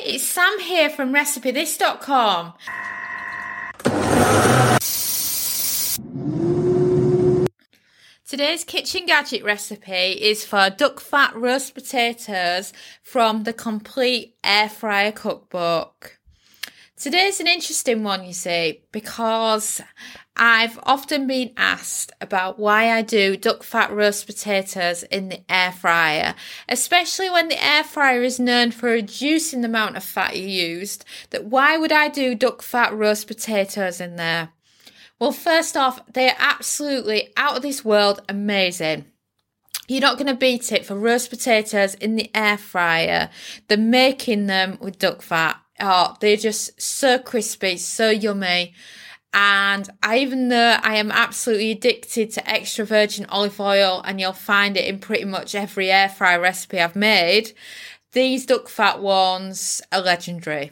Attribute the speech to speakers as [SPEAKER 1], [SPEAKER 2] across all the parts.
[SPEAKER 1] it's Sam here from RecipeThis.com. Today's kitchen gadget recipe is for duck fat roast potatoes from the Complete Air Fryer Cookbook. Today's an interesting one, you see, because I've often been asked about why I do duck fat roast potatoes in the air fryer, especially when the air fryer is known for reducing the amount of fat you used, that why would I do duck fat roast potatoes in there? Well, first off, they are absolutely out of this world amazing. You're not going to beat it for roast potatoes in the air fryer than making them with duck fat. Oh, they're just so crispy, so yummy. And even though I am absolutely addicted to extra virgin olive oil, and you'll find it in pretty much every air fryer recipe I've made, these duck fat ones are legendary.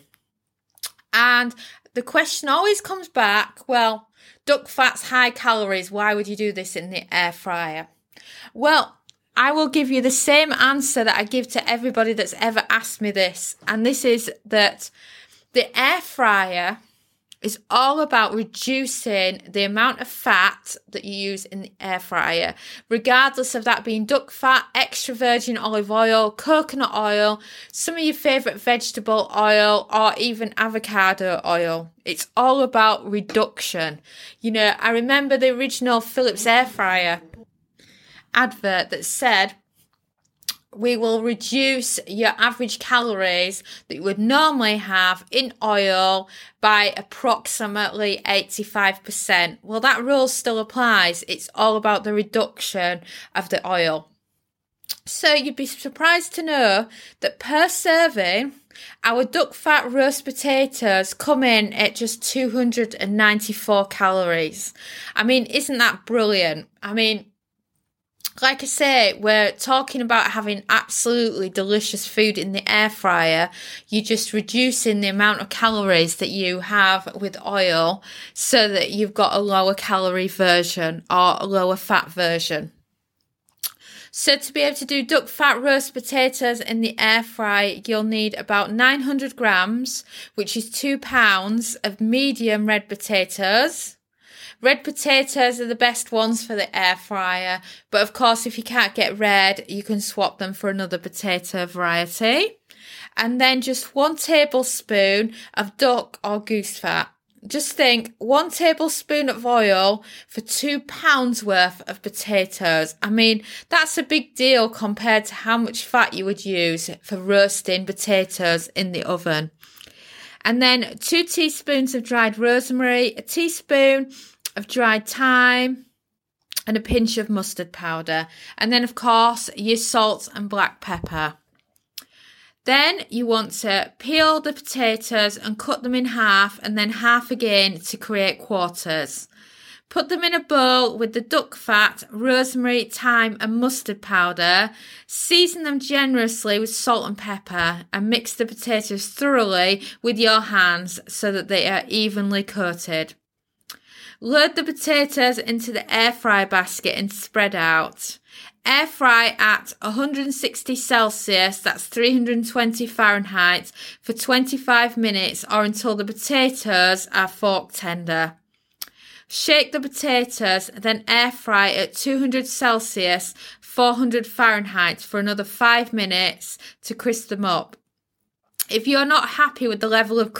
[SPEAKER 1] And the question always comes back, well, duck fat's high calories, why would you do this in the air fryer? Well, I will give you the same answer that I give to everybody that's ever asked me this. And this is that the air fryer is all about reducing the amount of fat that you use in the air fryer, regardless of that being duck fat, extra virgin olive oil, coconut oil, some of your favourite vegetable oil, or even avocado oil. It's all about reduction. You know, I remember the original Philips air fryer advert that said, we will reduce your average calories that you would normally have in oil by approximately 85%. Well, that rule still applies. It's all about the reduction of the oil. So you'd be surprised to know that per serving, our duck fat roast potatoes come in at just 294 calories. I mean, isn't that brilliant? I mean, like I say, we're talking about having absolutely delicious food in the air fryer. You're just reducing the amount of calories that you have with oil so that you've got a lower calorie version or a lower fat version. So to be able to do duck fat roast potatoes in the air fry, you'll need about 900 grams, which is 2 pounds of medium red potatoes. Red potatoes are the best ones for the air fryer, but of course if you can't get red, you can swap them for another potato variety. And then just 1 tablespoon of duck or goose fat. Just think, 1 tablespoon of oil for 2 pounds worth of potatoes. I mean, that's a big deal compared to how much fat you would use for roasting potatoes in the oven. And then 2 teaspoons of dried rosemary, a teaspoon of dried thyme, and a pinch of mustard powder. And then, of course, your salt and black pepper. Then you want to peel the potatoes and cut them in half, and then half again to create quarters. Put them in a bowl with the duck fat, rosemary, thyme and mustard powder. Season them generously with salt and pepper and mix the potatoes thoroughly with your hands so that they are evenly coated. Load the potatoes into the air fry basket and spread out. Air fry at 160 Celsius, that's 320 Fahrenheit, for 25 minutes or until the potatoes are fork tender. Shake the potatoes, then air fry at 200 Celsius, 400 Fahrenheit for another 5 minutes to crisp them up. If you're not happy with the level of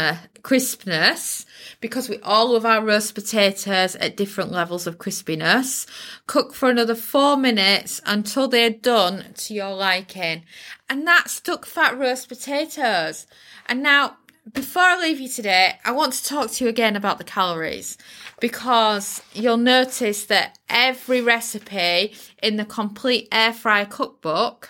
[SPEAKER 1] crispness, because we all love our roast potatoes at different levels of crispiness, cook for another 4 minutes until they're done to your liking. And that's duck fat roast potatoes. And now, before I leave you today, I want to talk to you again about the calories, because you'll notice that every recipe in the Complete Air Fryer Cookbook,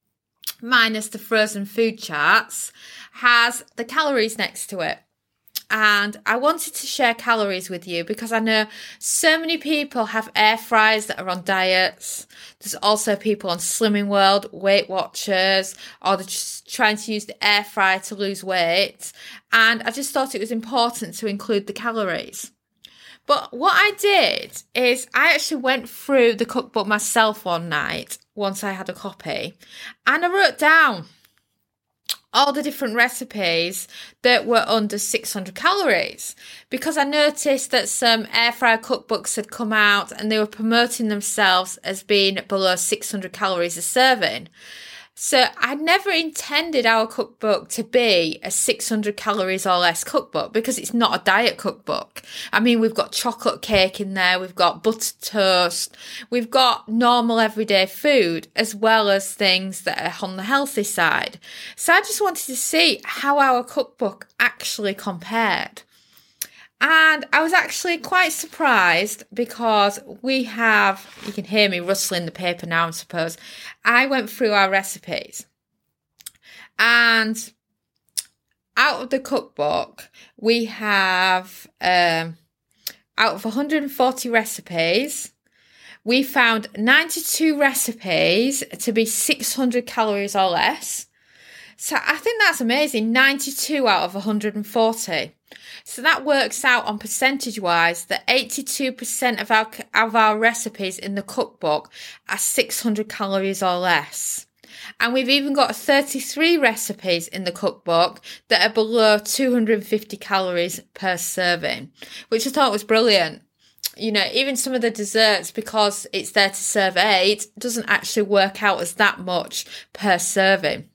[SPEAKER 1] minus the frozen food charts, has the calories next to it. And I wanted to share calories with you because I know so many people have air fryers that are on diets. There's also people on Slimming World, Weight Watchers, or they're just trying to use the air fryer to lose weight. And I just thought it was important to include the calories. But what I did is I actually went through the cookbook myself one night once I had a copy, and I wrote down all the different recipes that were under 600 calories, because I noticed that some air fryer cookbooks had come out and they were promoting themselves as being below 600 calories a serving. So I never intended our cookbook to be a 600 calories or less cookbook, because it's not a diet cookbook. I mean, we've got chocolate cake in there, we've got buttered toast, we've got normal everyday food, as well as things that are on the healthy side. So I just wanted to see how our cookbook actually compared. And I was actually quite surprised, because we have, you can hear me rustling the paper now, I suppose. I went through our recipes, and out of the cookbook, we have, out of 140 recipes, we found 92 recipes to be 600 calories or less. So I think that's amazing, 92 out of 140. So that works out on percentage-wise that 82% of our recipes in the cookbook are 600 calories or less. And we've even got 33 recipes in the cookbook that are below 250 calories per serving, which I thought was brilliant. You know, even some of the desserts, because it's there to serve 8, doesn't actually work out as that much per serving.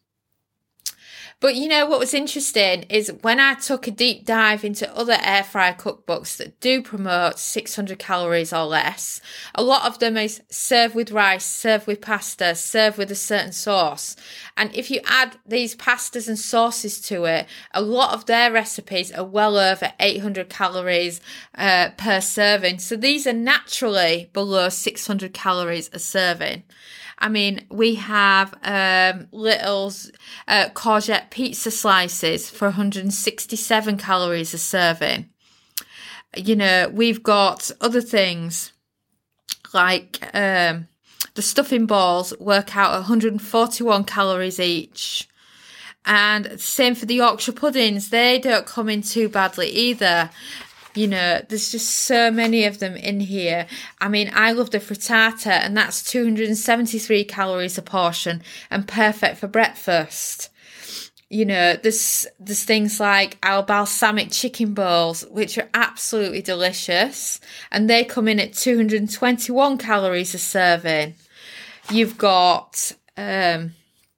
[SPEAKER 1] But you know, what was interesting is when I took a deep dive into other air fryer cookbooks that do promote 600 calories or less, a lot of them is serve with rice, serve with pasta, serve with a certain sauce. And if you add these pastas and sauces to it, a lot of their recipes are well over 800 calories per serving. So these are naturally below 600 calories a serving. I mean, we have Little's courgette pizza slices for 167 calories a serving. You know, we've got other things like the stuffing balls work out 141 calories each. And same for the Yorkshire puddings. They don't come in too badly either. You know, there's just so many of them in here. I mean, I love the frittata, and that's 273 calories a portion and perfect for breakfast. You know, there's things like our balsamic chicken bowls, which are absolutely delicious, and they come in at 221 calories a serving. You've got the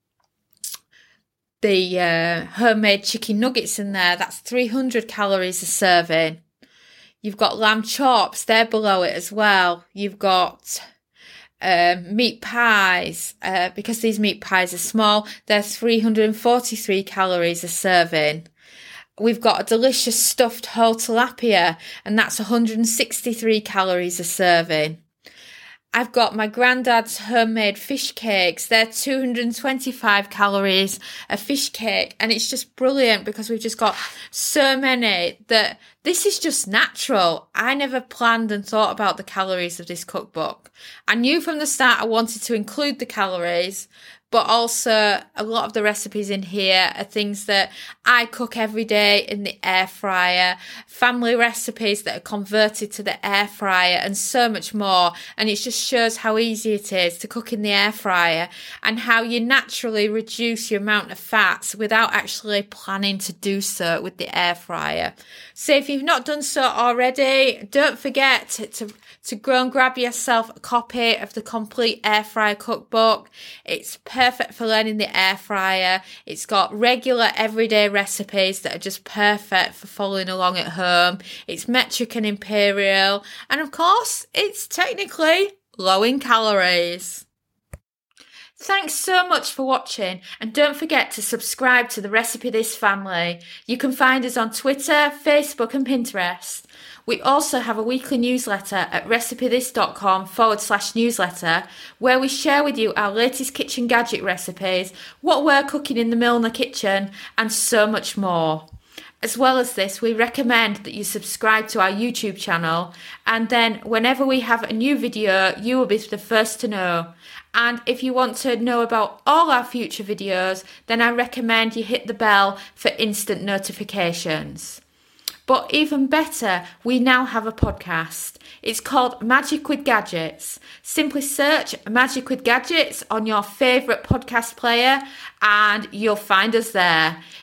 [SPEAKER 1] homemade chicken nuggets in there. That's 300 calories a serving. You've got lamb chops, they're below it as well. You've got meat pies, because these meat pies are small, they're 343 calories a serving. We've got a delicious stuffed whole tilapia, and that's 163 calories a serving. I've got my granddad's homemade fish cakes. They're 225 calories a fish cake. And it's just brilliant because we've just got so many that this is just natural. I never planned and thought about the calories of this cookbook. I knew from the start I wanted to include the calories, but also a lot of the recipes in here are things that I cook every day in the air fryer, family recipes that are converted to the air fryer, and so much more. And it just shows how easy it is to cook in the air fryer and how you naturally reduce your amount of fats without actually planning to do so with the air fryer. So if you've not done so already, don't forget to go and grab yourself a copy of the complete air fryer cookbook. It's perfect for learning the air fryer. It's got regular everyday recipes that are just perfect for following along at home. It's metric and imperial. And of course, it's technically low in calories. Thanks so much for watching, and don't forget to subscribe to the Recipe This family. You can find us on Twitter, Facebook and Pinterest. We also have a weekly newsletter at recipethis.com/newsletter, where we share with you our latest kitchen gadget recipes, what we're cooking in the Milner kitchen, and so much more. As well as this, we recommend that you subscribe to our YouTube channel, and then whenever we have a new video, you will be the first to know. And if you want to know about all our future videos, then I recommend you hit the bell for instant notifications. But even better, we now have a podcast. It's called Magic with Gadgets. Simply search Magic with Gadgets on your favourite podcast player and you'll find us there.